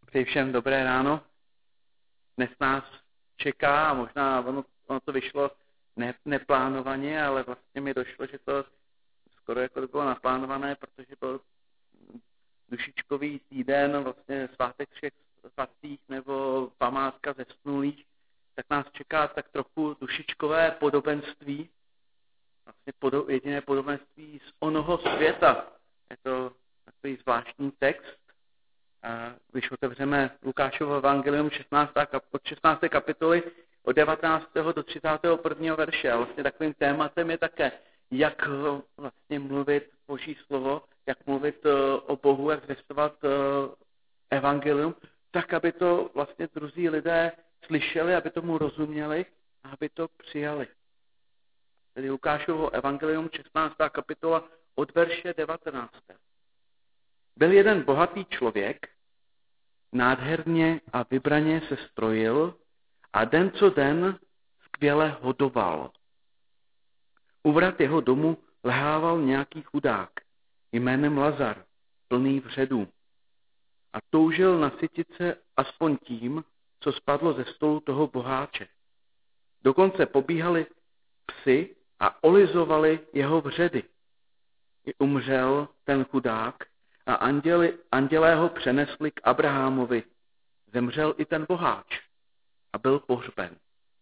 Přeji všem dobré ráno. Dnes nás čeká, a možná ono to vyšlo neplánovaně, ale vlastně mi došlo, že to skoro jako to bylo naplánované, protože byl dušičkový týden, vlastně svátek všech svatých nebo památka zesnulých, tak nás čeká tak trochu dušičkové podobenství, vlastně jediné podobenství z onoho světa. Je to takový zvláštní text. A když otevřeme Lukášovo evangelium od 16. kapitoly od 19. do 31. verše. A vlastně takovým tématem je také, jak vlastně mluvit Boží slovo, jak mluvit o Bohu, jak zvěstovat evangelium, tak, aby to vlastně druzí lidé slyšeli, aby tomu rozuměli a aby to přijali. Tedy Lukášovo evangelium 16. kapitola od verše 19. Byl jeden bohatý člověk, nádherně a vybraně se strojil a den co den skvěle hodoval. U vrat jeho domu lehával nějaký chudák jménem Lazar, plný vředů, a toužil nasytit se aspoň tím, co spadlo ze stolu toho boháče. Dokonce pobíhali psi a olizovali jeho vředy. I umřel ten chudák a andělé ho přenesli k Abrahamovi. Zemřel i ten boháč a byl pohřben.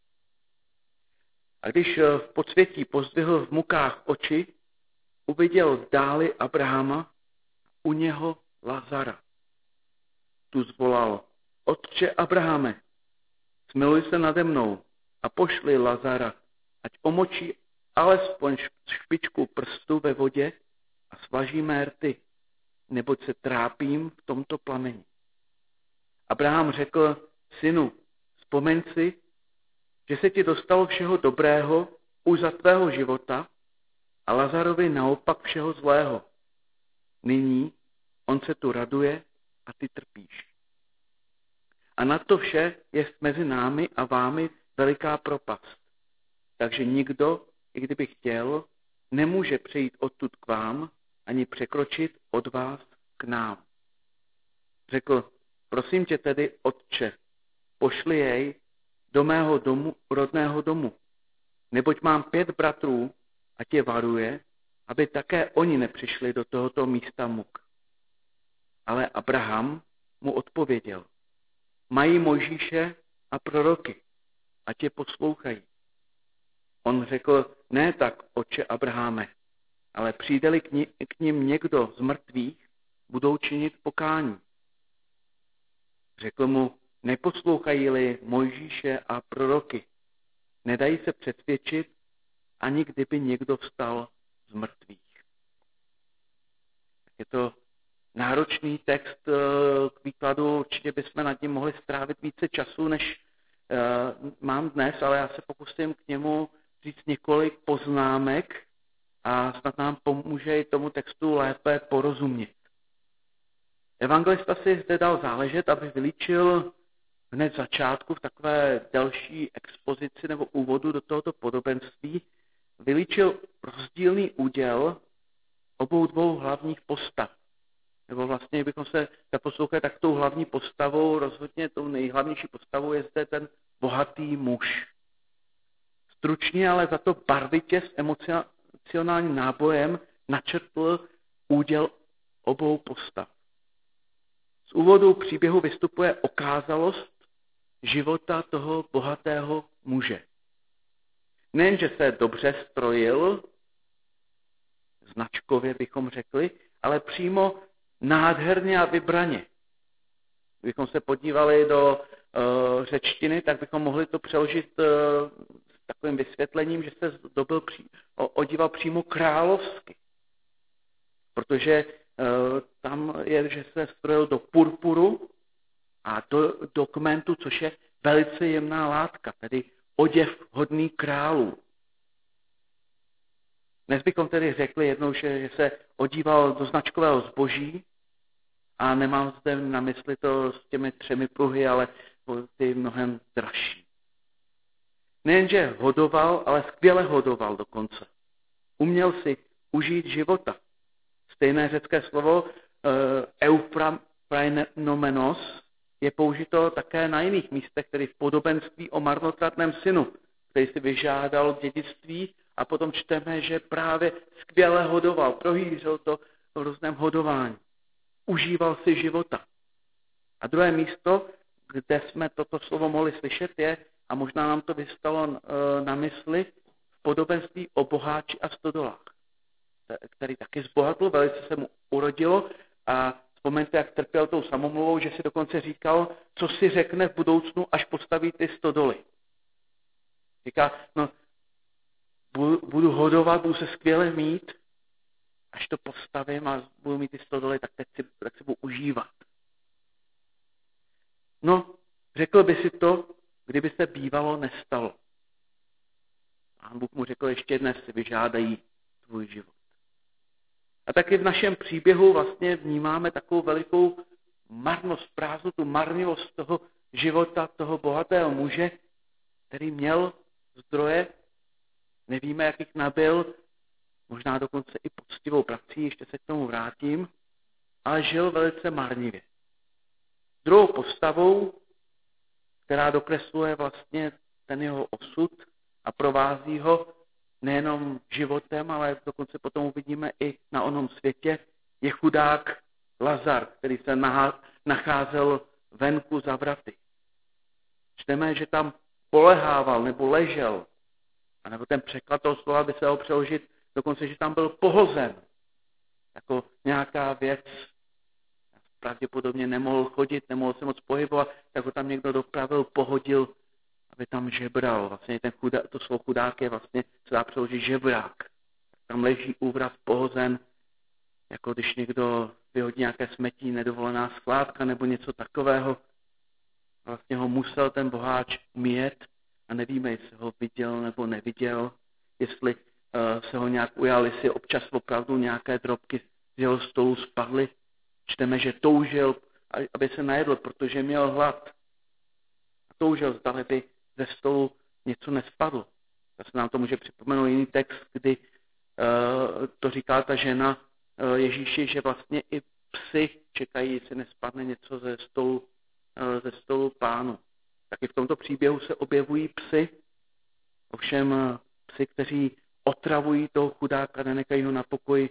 A když v podsvětí pozdvihl v mukách oči, uviděl v dáli Abrahama, u něho Lazara. Tu zvolal: Otče Abrahame, smiluj se nade mnou a pošli Lazara, ať omočí alespoň špičku prstu ve vodě a svaží mé rty, neboť se trápím v tomto plameni. Abraham řekl: Synu, vzpomeň si, že se ti dostalo všeho dobrého už za tvého života a Lazarovi naopak všeho zlého. Nyní on se tu raduje a ty trpíš. A na to vše je mezi námi a vámi veliká propast. Takže nikdo, i kdyby chtěl, nemůže přejít odtud k vám, ani překročit od vás k nám. Řekl: Prosím tě tedy, Otče, pošli jej do mého domu, rodného domu, neboť mám 5 bratrů a tě varuje, aby také oni nepřišli do tohoto místa muk. Ale Abraham mu odpověděl: Mají Mojžíše a proroky a tě poslouchají. On řekl: Ne tak, otče Abraháme, ale přijde-li k nim někdo z mrtvých, budou činit pokání. Řekl mu: Neposlouchají-li Mojžíše a proroky, nedají se přesvědčit, ani kdyby někdo vstal z mrtvých. Je to náročný text k výkladu, určitě bychom nad ním mohli strávit více času, než mám dnes, ale já se pokusím k němu říct několik poznámek a snad nám pomůže i tomu textu lépe porozumět. Evangelista si zde dal záležet, aby vylíčil hned začátku v takové delší expozici nebo úvodu do tohoto podobenství, vylíčil rozdílný úděl obou dvou hlavních postav. Nebo vlastně, kdybychom se zaposlouchali, tak tou hlavní postavou, rozhodně tou nejhlavnější postavou je zde ten bohatý muž. Stručně, ale za to barvitě s emocionálním nábojem načrtl úděl obou postav. Z úvodu příběhu vystupuje okázalost života toho bohatého muže. Nejenže se dobře strojil, značkově bychom řekli, ale přímo nádherně a vybraně. Kdybychom se podívali do řečtiny, tak bychom mohli to přeložit s takovým vysvětlením, že se odíval přímo královsky. Protože tam je, že se strojil do purpuru a do kmentu, což je velice jemná látka, tedy oděv hodný králů. Dnes bychom tedy řekli jednou, že se odíval do značkového zboží a nemám zde na mysli to s těmi 3 pruhy, ale ty mnohem dražší. Nejenže hodoval, ale skvěle hodoval dokonce. Uměl si užít života. Stejné řecké slovo eufrainomenos je použito také na jiných místech, tedy v podobenství o marnotratném synu, který si vyžádal dědictví a potom čteme, že právě skvěle hodoval, prohýřil to v různém hodování. Užíval si života. A druhé místo, kde jsme toto slovo mohli slyšet, je, a možná nám to vystalo na mysli, v podobenství o boháči a stodolách, který taky zbohatl, velice se mu urodilo a vzpomeňte, jak trpěl tou samomluvou, že si dokonce říkal, co si řekne v budoucnu, až postaví ty stodoly. Říká, no, budu hodovat, budu se skvěle mít, až to postavím a budu mít ty stodoly, tak si budu užívat. No, řekl by si to, kdyby se bývalo nestalo. Pán Bůh mu řekl, ještě dnes si vyžádají tvůj život. A taky v našem příběhu vlastně vnímáme takovou velikou marnost, prázdnotu, marnivost toho života, toho bohatého muže, který měl zdroje, nevíme, jak jich nabyl, možná dokonce i poctivou prací, ještě se k tomu vrátím, ale žil velice marnivě. Druhou postavou, která dokresluje vlastně ten jeho osud a provází ho nejenom životem, ale dokonce potom uvidíme i na onom světě, je chudák Lazar, který se nacházel venku za vraty. Čteme, že tam polehával nebo ležel, anebo ten překlad toho slova by se dal přeložit dokonce, že tam byl pohozen, jako nějaká věc. Pravděpodobně nemohl chodit, nemohl se moc pohybovat, tak ho tam někdo dopravil, pohodil, aby tam žebral. Vlastně to slovo chudák je vlastně, se dá přeložit žebrák. Tam leží úvraz pohozen, jako když někdo vyhodí nějaké smetí, nedovolená skládka nebo něco takového. Vlastně ho musel ten boháč umýt a nevíme, jestli ho viděl nebo neviděl, jestli se ho nějak ujal, jestli občas opravdu nějaké drobky z jeho stolu spadly. Čteme, že toužil, aby se najedl, protože měl hlad. A toužil, zdali by ze stolu něco nespadlo. Zase nám to může připomenout jiný text, kdy to říká ta žena Ježíši, že vlastně i psi čekají, jestli nespadne něco ze stolu pánu. Taky v tomto příběhu se objevují psi, ovšem psi, kteří otravují toho chudáka, nenechají ho na pokoji,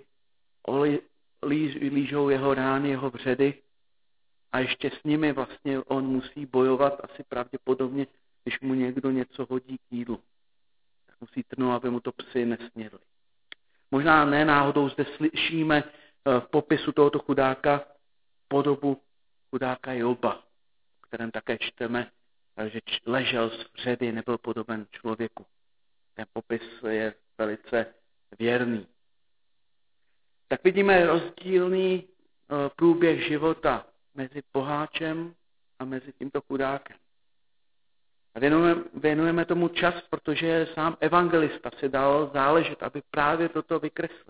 lížou jeho rány, jeho vředy a ještě s nimi vlastně on musí bojovat asi pravděpodobně, když mu někdo něco hodí k jídlu. Tak musí trnout, aby mu to psy nesnědli. Možná ne náhodou zde slyšíme v popisu tohoto chudáka podobu chudáka Joba, o kterém také čteme, že ležel z vředy, nebyl podoben člověku. Ten popis je velice věrný. Tak vidíme rozdílný průběh života mezi boháčem a mezi tímto chudákem. A věnujeme tomu čas, protože sám evangelista si dal záležet, aby právě toto vykreslil.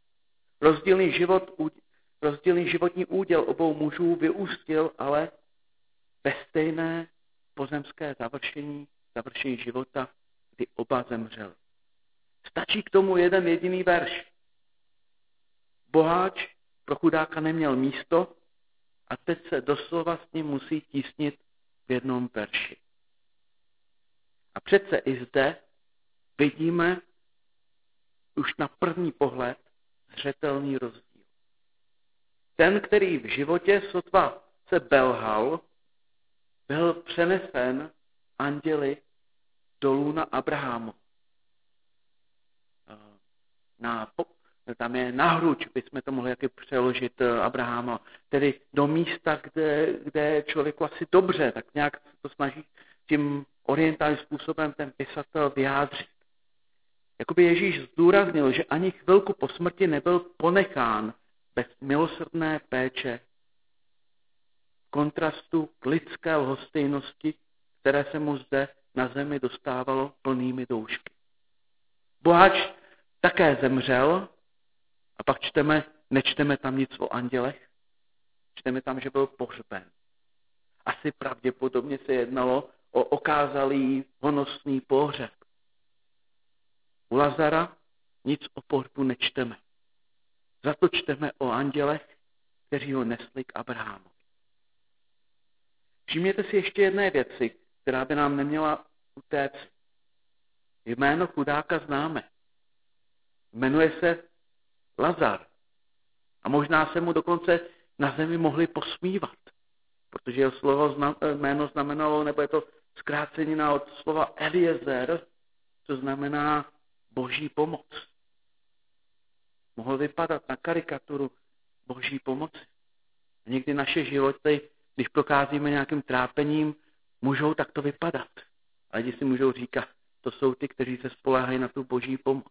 Rozdílný životní úděl obou mužů vyústil ale ve stejné pozemské završení života, kdy oba zemřeli. Stačí k tomu jeden jediný verš. Boháč pro chudáka neměl místo a teď se doslova s ním musí tísnit v jednom verši. A přece i zde vidíme už na první pohled zřetelný rozdíl. Ten, který v životě sotva se belhal, byl přenesen anděli dolů na Abrahamu. Tam je na hruď, bychom to mohli jaké přeložit Abrahama, tedy do místa, kde člověku asi dobře, tak nějak to snaží tím orientálním způsobem ten pisatel vyjádřit. Jakoby Ježíš zdůraznil, že ani chvilku po smrti nebyl ponechán bez milosrdné péče v kontrastu k lidské lhostejnosti, které se mu zde na zemi dostávalo plnými doušky. Boháč také zemřel, a pak nečteme tam nic o andělech, čteme tam, že byl pohřben. Asi pravděpodobně se jednalo o okázalý honosný pohřeb. U Lazara nic o pohřbu nečteme. Za to čteme o andělech, kteří ho nesli k Abrahamu. Všimněte si ještě jedné věci, která by nám neměla utéct. Jméno chudáka známe. Jmenuje se Lazar. A možná se mu dokonce na zemi mohli posmívat, protože jeho jméno znamenalo, nebo je to zkrácenina od slova Eliezer, co znamená boží pomoc. Mohl vypadat na karikaturu boží pomoci. A někdy naše životy, když procházíme nějakým trápením, můžou takto vypadat. A lidi si můžou říkat, to jsou ty, kteří se spoléhají na tu boží pomoc.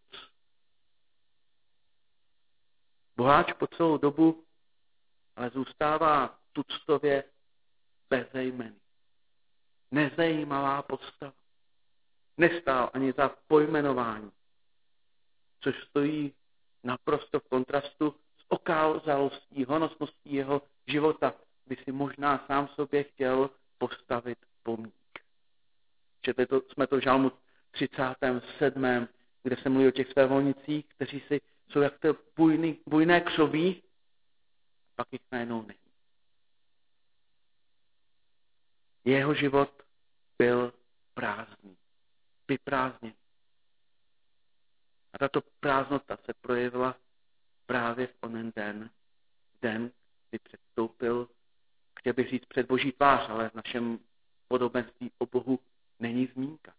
Boháč po celou dobu ale zůstává tuctově bezejmenný. Nezajímavá postava. Nestál ani za pojmenování, což stojí naprosto v kontrastu s okázalostí, honosností jeho života, by si možná sám sobě chtěl postavit pomník. Četli jsme to v žalmu 37., kde se mluví o těch svévolnicích, kteří jsou jak to bujné křoví, pak jich najednou není. Jeho život byl prázdný, vyprázdněný. A tato prázdnota se projevila právě v onen den, kdy předstoupil, chtěl bych říct před Boží tvář, ale v našem podobenství o Bohu není zmínka.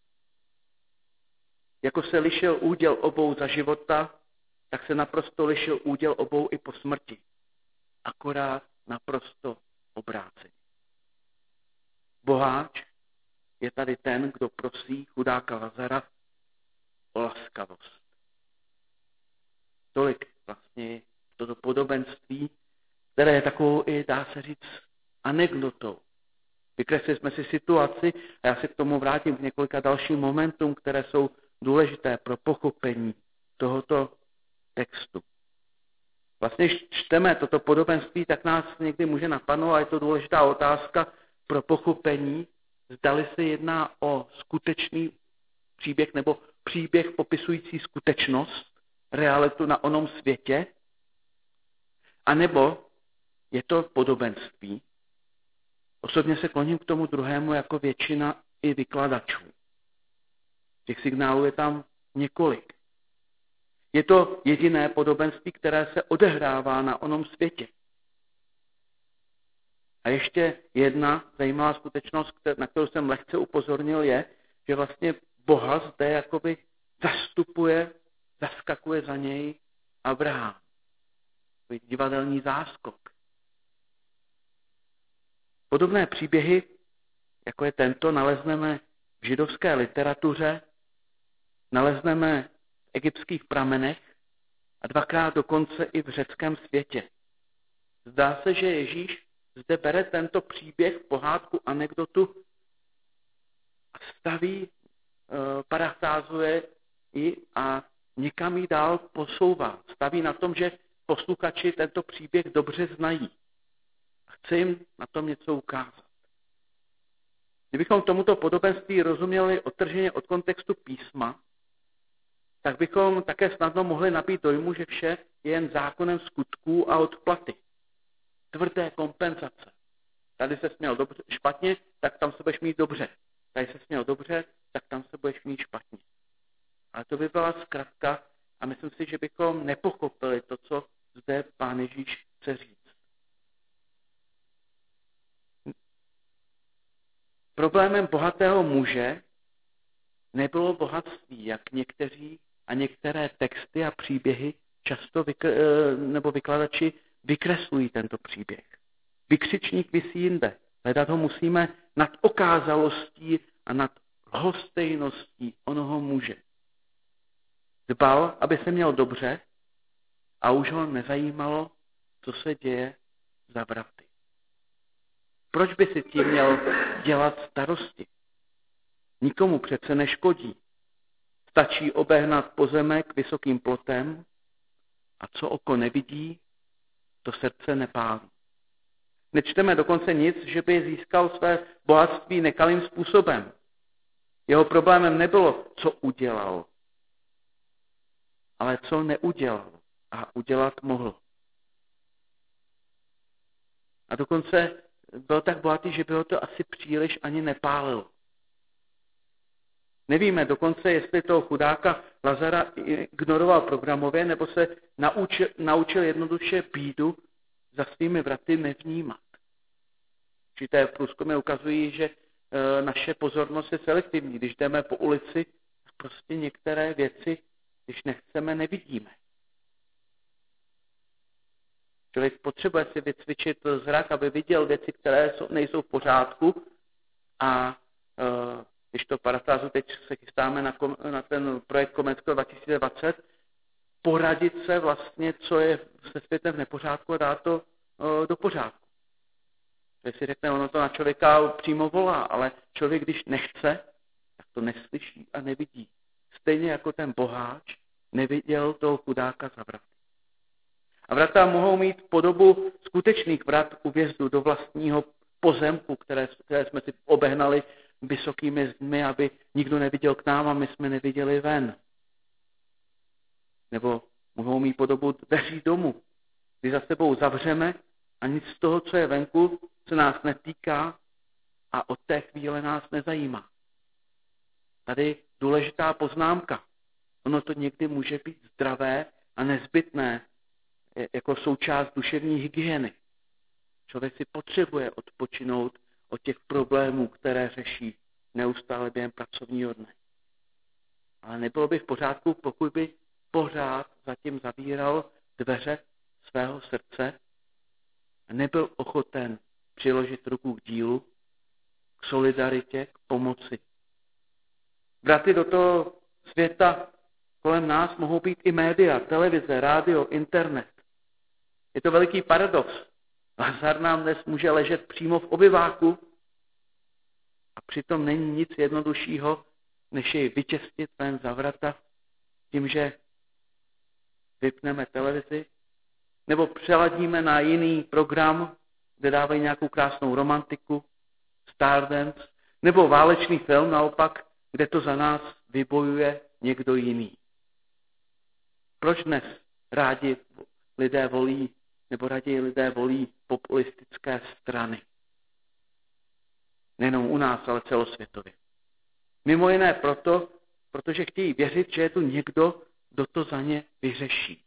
Jako se lišil úděl obou za života, tak se naprosto lišil úděl obou i po smrti. Akorát naprosto obráceně. Boháč je tady ten, kdo prosí chudáka Lazara o laskavost. Tolik vlastně toto podobenství, které je takovou i, dá se říct, anekdotou. Vykreslili jsme si situaci a já se k tomu vrátím k několika dalším momentům, které jsou důležité pro pochopení tohoto textu. Vlastně, když čteme toto podobenství, tak nás někdy může napadnout, a je to důležitá otázka pro pochopení, zdali se jedná o skutečný příběh nebo příběh popisující skutečnost, realitu na onom světě, anebo je to podobenství. Osobně se kloním k tomu druhému jako většina i vykladačů. Těch signálů je tam několik. Je to jediné podobenství, které se odehrává na onom světě. A ještě jedna zajímavá skutečnost, na kterou jsem lehce upozornil, je, že vlastně Boha zde jakoby zaskakuje za něj Abraham. Divadelní záskok. Podobné příběhy, jako je tento, nalezneme v židovské literatuře, nalezneme v egyptských pramenech a dvakrát dokonce i v řeckém světě. Zdá se, že Ježíš zde bere tento příběh, pohádku, anekdotu a staví, parafrázuje ji a někam ji dál posouvá. Staví na tom, že posluchači tento příběh dobře znají. A chce jim na tom něco ukázat. Kdybychom tomuto podobenství rozuměli odtrženě od kontextu písma, tak bychom také snadno mohli nabít dojmu, že vše je jen zákonem skutků a odplaty. Tvrdé kompenzace. Tady se směl dobře, špatně, tak tam se budeš mít dobře. Tady se směl dobře, tak tam se budeš mít špatně. Ale to by byla zkratka a myslím si, že bychom nepochopili to, co zde Pán Ježíš chce říct. Problémem bohatého muže nebylo bohatství, jak někteří a některé texty a příběhy často vykladači vykreslují tento příběh. Vykřičník visí jinde. Hledat ho musíme nad okázalostí a nad lhostejností onoho muže. Dbal, aby se měl dobře a už ho nezajímalo, co se děje za vraty. Proč by si tím měl dělat starosti? Nikomu přece neškodí. Stačí obehnat pozemek vysokým plotem a co oko nevidí, to srdce nepálí. Nečteme dokonce nic, že by získal své bohatství nekalým způsobem. Jeho problémem nebylo, co udělal, ale co neudělal a udělat mohl. A dokonce byl tak bohatý, že by ho to asi příliš ani nepálilo. Nevíme dokonce, jestli toho chudáka Lazara ignoroval programově, nebo se naučil jednoduše bídu za svými vraty nevnímat. Určité průzkumy ukazují, že naše pozornost je selektivní. Když jdeme po ulici, tak prostě některé věci, když nechceme, nevidíme. Člověk potřebuje si vycvičit zrak, aby viděl věci, které nejsou v pořádku. A když to parafrázu, teď se chystáme na ten projekt Komensko 2020, poradit se vlastně, co je se světem v nepořádku a dát to do pořádku. Když si řekne, ono to na člověka přímo volá, ale člověk, když nechce, tak to neslyší a nevidí. Stejně jako ten boháč neviděl toho chudáka za vraty. A vrata mohou mít podobu skutečných vrat u vjezdu do vlastního pozemku, které jsme si obehnali vysokými zdmi, aby nikdo neviděl k nám a my jsme neviděli ven. Nebo mohou mít podobu dveří domu, kdy za sebou zavřeme a nic z toho, co je venku, se nás netýká a od té chvíle nás nezajímá. Tady důležitá poznámka. Ono to někdy může být zdravé a nezbytné jako součást duševní hygieny. Člověk si potřebuje odpočinout od těch problémů, které řeší neustále během pracovního dne. Ale nebylo by v pořádku, pokud by pořád zatím zavíral dveře svého srdce a nebyl ochoten přiložit ruku k dílu, k solidaritě, k pomoci. Vraty do toho světa kolem nás mohou být i média, televize, rádio, internet. Je to veliký paradox. Lazar nám dnes může ležet přímo v obyváku a přitom není nic jednoduššího, než jej vyčistit ven za vrata tím, že vypneme televizi nebo přeladíme na jiný program, kde dávají nějakou krásnou romantiku, Stardance, nebo válečný film naopak, kde to za nás vybojuje někdo jiný. Proč dnes rádi lidé volí, nebo raději lidé volí populistické strany? Nejenom u nás, ale celosvětově. Mimo jiné proto, protože chtějí věřit, že je tu někdo, kdo to za ně vyřeší.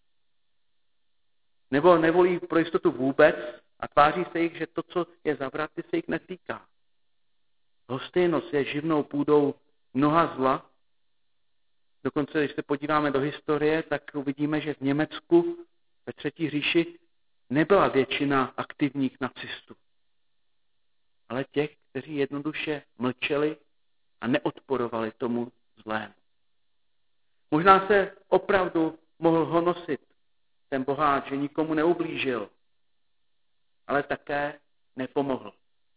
Nebo nevolí pro jistotu vůbec a tváří se jich, že to, co je za vraty, se jich netýká. Lhostejnost je živnou půdou mnoha zla. Dokonce, když se podíváme do historie, tak uvidíme, že v Německu ve Třetí říši nebyla většina aktivních nacistů, ale těch, kteří jednoduše mlčeli a neodporovali tomu zlému. Možná se opravdu mohl honosit ten boháč, že nikomu neublížil, ale také nepomohl.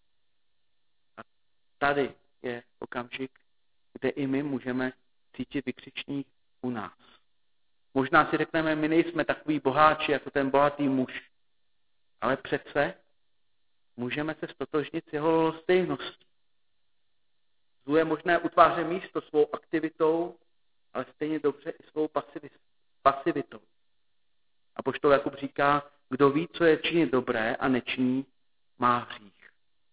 A tady je okamžik, kde i my můžeme cítit vykřičník u nás. Možná si řekneme, my nejsme takový boháči jako ten bohatý muž, ale přece můžeme se ztotožnit s jeho lhostejností. Zlu je možné utváře místo svou aktivitou, ale stejně dobře i svou pasivitou. Apoštol Jakub říká, kdo ví, co je činit dobré a nečiní, má hřích.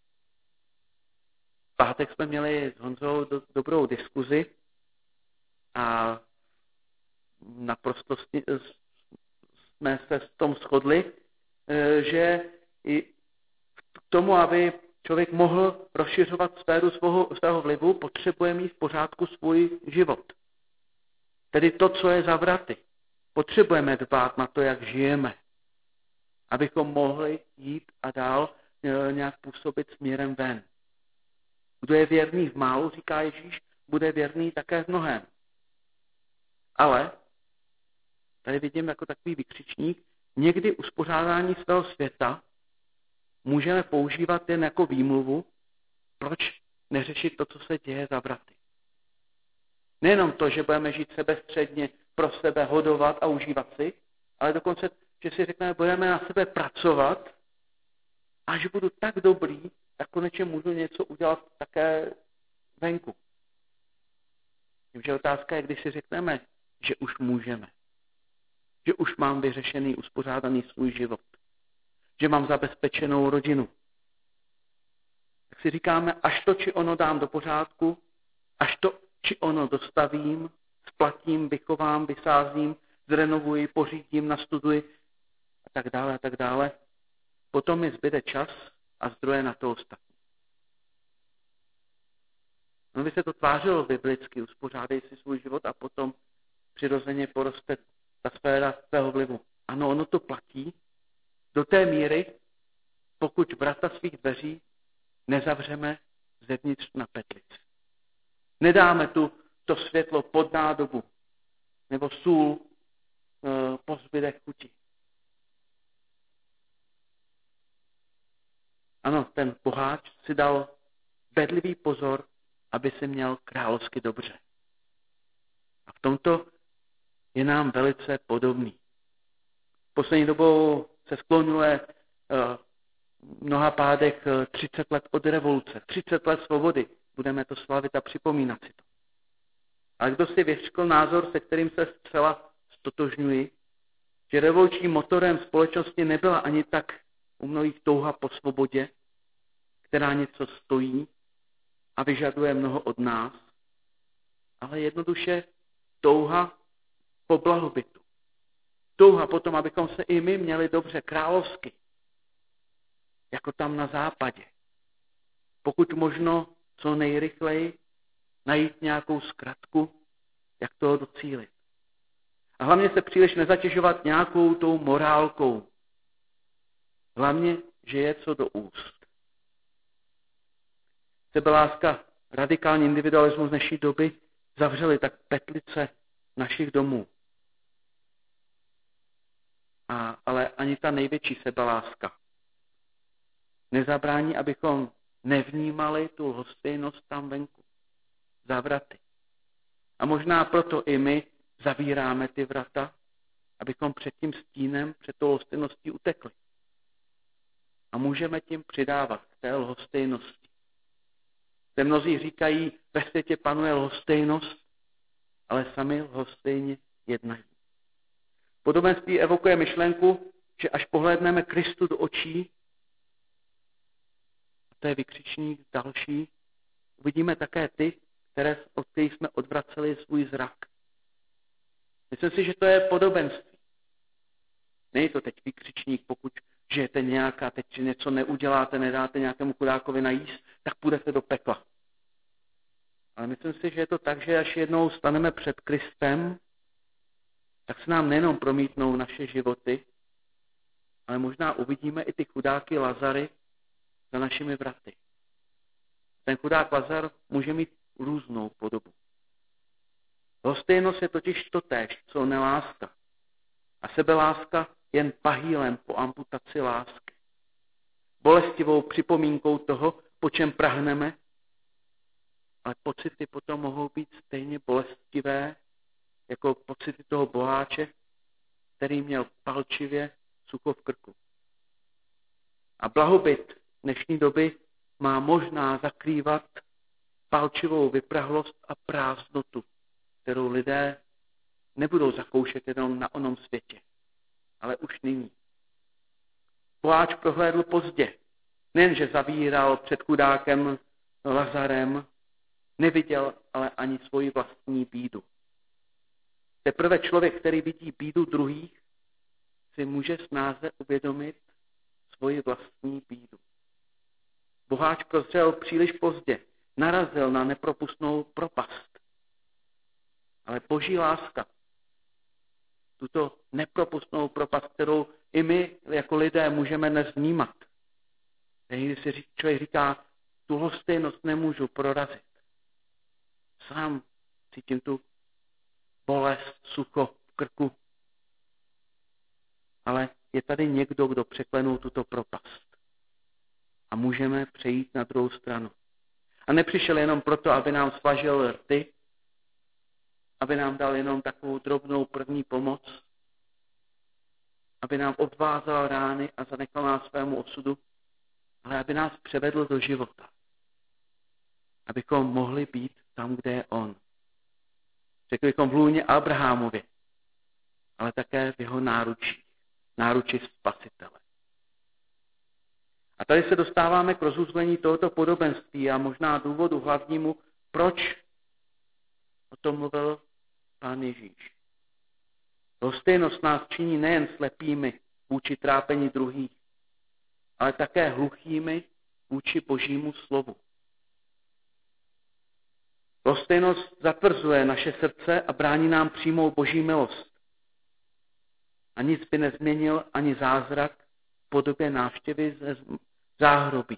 V pátek jsme měli s Honzou dobrou diskuzi a naprosto jsme se s tom shodli, že i k tomu, aby člověk mohl rozšiřovat sféru svého vlivu, potřebuje mít v pořádku svůj život. Tedy to, co je za vraty. Potřebujeme dbát na to, jak žijeme, abychom mohli jít a dál nějak působit směrem ven. Kdo je věrný v málu, říká Ježíš, bude věrný také v mnohém. Ale, tady vidím jako takový vykřičník, někdy uspořádání svého světa můžeme používat jen jako výmluvu, proč neřešit to, co se děje za vraty. Nejenom to, že budeme žít sebestředně, pro sebe hodovat a užívat si, ale dokonce, že si řekneme, budeme na sebe pracovat, až budu tak dobrý, tak konečně můžu něco udělat také venku. Takže otázka je, když si řekneme, že už můžeme. Že už mám vyřešený, uspořádaný svůj život. Že mám zabezpečenou rodinu. si říkáme, až to či ono dám do pořádku, až to či ono dostavím, splatím, vychovám, vysázím, zrenovuji, pořídím, nastuduji a tak dále, potom mi zbyde čas a zdroje na to ostatní. No by se to tvářilo biblicky, uspořádej si svůj život a potom přirozeně poroste ta sféra tvého vlivu. Ano, ono to platí do té míry, pokud vrata svých dveří nezavřeme zevnitř na petlici. Nedáme to světlo pod nádobu nebo sůl po zbydech chuti. Ano, ten boháč si dal bedlivý pozor, aby si měl královsky dobře. A v tomto je nám velice podobný. Poslední dobou se skloňuje v mnoha pádech 30 let od revoluce, 30 let svobody. Budeme to slavit a připomínat si to. Ale kdo si vyřkl názor, se kterým se zcela stotožňuji, že revolučním motorem společnosti nebyla ani tak u mnohých touha po svobodě, která něco stojí a vyžaduje mnoho od nás, ale jednoduše touha po blahobytu. Touha potom, abychom se i my měli dobře královsky, jako tam na západě. Pokud možno co nejrychleji najít nějakou zkratku, jak toho docílit. A hlavně se příliš nezatěžovat nějakou tou morálkou. Hlavně, že je co do úst. Sebeláska, radikální individualismus dnešní doby zavřeli tak petlice našich domů. Ale ani ta největší sebeláska nezabrání, abychom nevnímali tu lhostejnost tam venku, za vraty. A možná proto i my zavíráme ty vrata, abychom před tím stínem, před tou lhostejností utekli. A můžeme tím přidávat k té lhostejnosti. Kde mnozí říkají, ve světě panuje lhostejnost, ale sami lhostejně jednají. Podobenství evokuje myšlenku, že až pohlédneme Kristu do očí, a to je vykřičník další, uvidíme také ty, od kterých jsme odvraceli svůj zrak. Myslím si, že to je podobenství. Není to teď vykřičník, pokud žijete nějaká, teď něco neuděláte, nedáte nějakému chudákovi najíst, tak půjdete do pekla. Ale myslím si, že je to tak, že až jednou staneme před Kristem, tak se nám nejenom promítnou naše životy, ale možná uvidíme i ty chudáky Lazary za našimi vraty. Ten chudák Lazar může mít různou podobu. Lhostejnost je totiž totéž, co neláska. A sebeláska jen pahýlem po amputaci lásky. Bolestivou připomínkou toho, po čem prahneme, ale pocity potom mohou být stejně bolestivé, jako pocity toho boháče, který měl palčivě sucho v krku. A blahobyt dnešní doby má možná zakrývat palčivou vyprahlost a prázdnotu, kterou lidé nebudou zakoušet jenom na onom světě, ale už nyní. Boháč prohlédl pozdě. Nejenže zavíral před chudákem Lazarem, neviděl ale ani svoji vlastní bídu. Teprve člověk, který vidí bídu druhých, si může snáze uvědomit svoji vlastní bídu. Boháč prozřel příliš pozdě, narazil na nepropustnou propast. Ale boží láska, tuto nepropustnou propast, kterou i my jako lidé můžeme dnes vnímat. Když si člověk říká, tu lhostejnost nemůžu prorazit. Sám cítím tu bolest, sucho v krku. Ale je tady někdo, kdo překlenul tuto propast. A můžeme přejít na druhou stranu. A nepřišel jenom proto, aby nám svažil rty, aby nám dal jenom takovou drobnou první pomoc, aby nám obvázal rány a zanechal nás svému osudu, ale aby nás převedl do života. Abychom mohli být tam, kde je on. Řekli bychom v lůně Abrahamově, ale také v jeho náručí Spasitele. A tady se dostáváme k rozuzlení tohoto podobenství a možná důvodu hlavnímu, proč o tom mluvil Pán Ježíš. Lhostejnost nás činí nejen slepými vůči trápení druhých, ale také hluchými vůči Božímu slovu. Lhostejnost zatvrzuje naše srdce a brání nám přijmout Boží milost. A nic by nezměnil ani zázrak v podobě návštěvy ze záhrobí.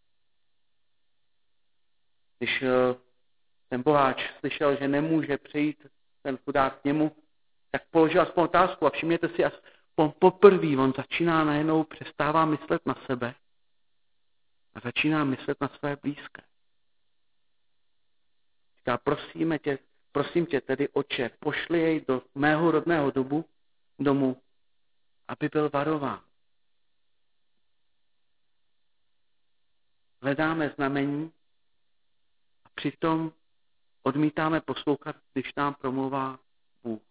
Když ten boháč slyšel, že nemůže přijít ten chudák k němu, tak položil aspoň otázku a všimněte si, aspoň poprvé on začíná najednou, přestává myslet na sebe a začíná myslet na své blízké. Říká, prosím tě tedy, Otče, pošli jej do mého rodného domu, aby byl varován. Hledáme znamení a přitom odmítáme poslouchat, když nám promluvá Bůh.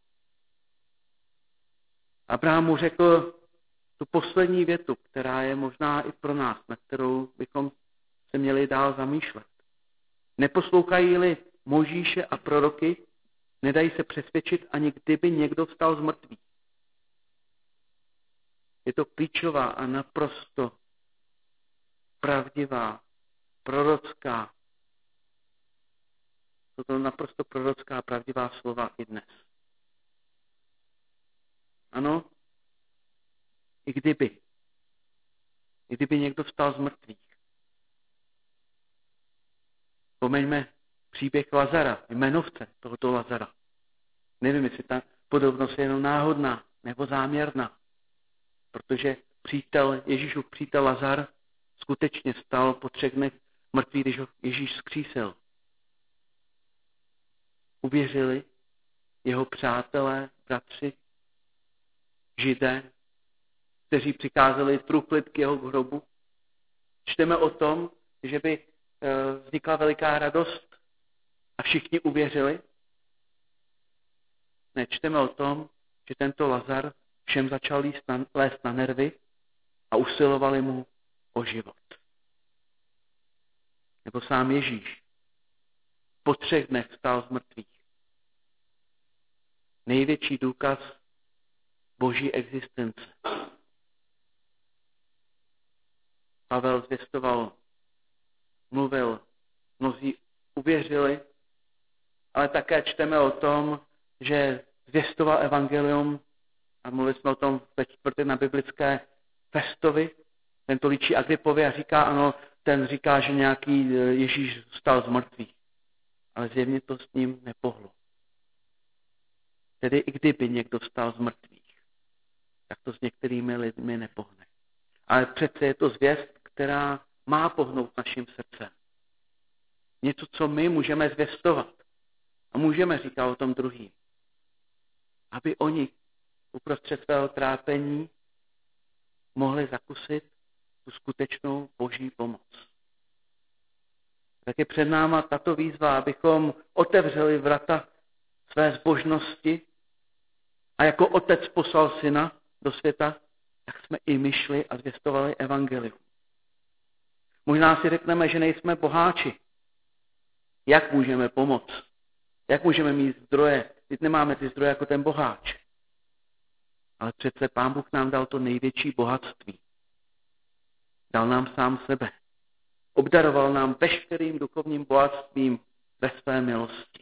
Abraham mu řekl tu poslední větu, která je možná i pro nás, na kterou bychom se měli dál zamýšlet. Neposlouchají-li Mojžíše a proroky, nedají se přesvědčit, ani kdyby někdo vstal z mrtvých. Je to klíčová a naprosto pravdivá, prorocká. Jsou to naprosto prorocká, pravdivá slova i dnes. Ano, i kdyby někdo vstal z mrtvých. Vzpomeňme příběh Lazara, jmenovce tohoto Lazara. Nevím, jestli ta podobnost je jenom náhodná nebo záměrná, protože Ježíšův přítel Lazar skutečně vstal po 3 dnech mrtvý, když ho Ježíš vzkřísil. Uvěřili jeho přátelé, bratři, Židé, kteří přikázali truplit k jeho hrobu. Čteme o tom, že by vznikla veliká radost a všichni uvěřili. Ne, čteme o tom, že tento Lazar všem začal lézt na nervy a usilovali mu o život. Nebo sám Ježíš po 3 dnech vstal z mrtvých. Největší důkaz Boží existence. Pavel zvěstoval, mluvil, mnozí uvěřili, ale také čteme o tom, že zvěstoval evangelium a mluvili jsme o tom ve čtvrtek na biblické festovi. Ten to líčí Agripovi a říká, ano, ten říká, že nějaký Ježíš vstal z mrtvých. Ale zjevně to s ním nepohlo. Tedy i kdyby někdo vstal z mrtvých, tak to s některými lidmi nepohne. Ale přece je to zvěst, která má pohnout naším srdcem. Něco, co my můžeme zvěstovat. A můžeme říkat o tom druhým. Aby oni uprostřed svého trápení mohli zakusit tu skutečnou Boží pomoc. Tak je před náma tato výzva, abychom otevřeli vrata své zbožnosti a jako otec poslal syna do světa, tak jsme i my šli a zvěstovali evangelium. Možná si řekneme, že nejsme boháči. Jak můžeme pomoct? Jak můžeme mít zdroje? Teď nemáme ty zdroje jako ten boháč. Ale přece Pán Bůh nám dal to největší bohatství. Dal nám sám sebe. Obdaroval nám veškerým duchovním bohatstvím ve své milosti.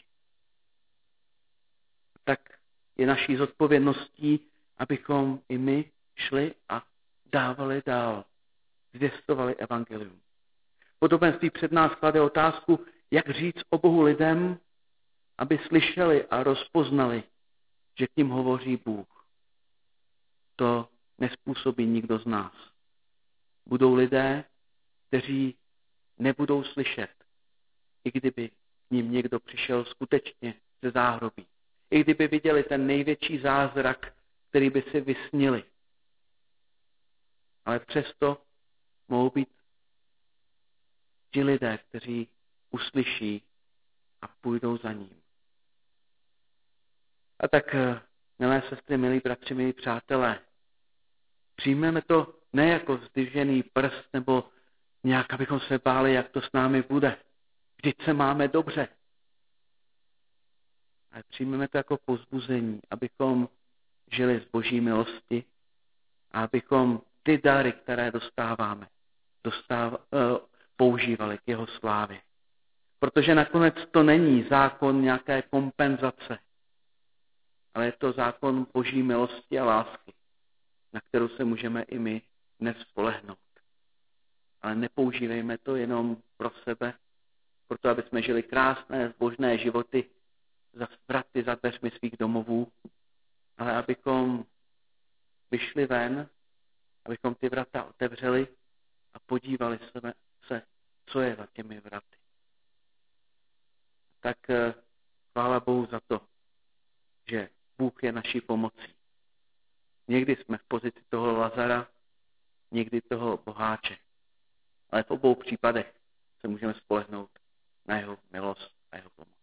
Tak je naší zodpovědností, abychom i my šli a dávali dál. Zvěstovali evangelium. Podobenství před nás klade otázku, jak říct o Bohu lidem, aby slyšeli a rozpoznali, že k nim hovoří Bůh. To nezpůsobí nikdo z nás. Budou lidé, kteří nebudou slyšet, i kdyby k ním někdo přišel skutečně ze záhrobí. I kdyby viděli ten největší zázrak, který by si vysnili. Ale přesto mohou být ti lidé, kteří uslyší a půjdou za ním. A tak, milé sestry, milí bratři, milí přátelé, přijmeme to Ne jako zdvižený prst nebo nějak, abychom se báli, jak to s námi bude. Vždyť se máme dobře. Ale přijmeme to jako povzbuzení, abychom žili z Boží milosti a abychom ty dary, které dostáváme, používali k jeho slávě. Protože nakonec to není zákon nějaké kompenzace, ale je to zákon Boží milosti a lásky, na kterou se můžeme i my dnes spolehnout. Ale nepoužívejme to jenom pro sebe, proto aby jsme žili krásné, zbožné životy za vraty za dveřmi svých domovů, ale abychom vyšli ven, abychom ty vrata otevřeli a podívali se, co je za těmi vraty. Tak chvála Bohu za to, že Bůh je naší pomocí. Někdy jsme v pozici toho Lazara, někdy toho boháče. Ale v obou případech se můžeme spolehnout na jeho milost a jeho pomoc.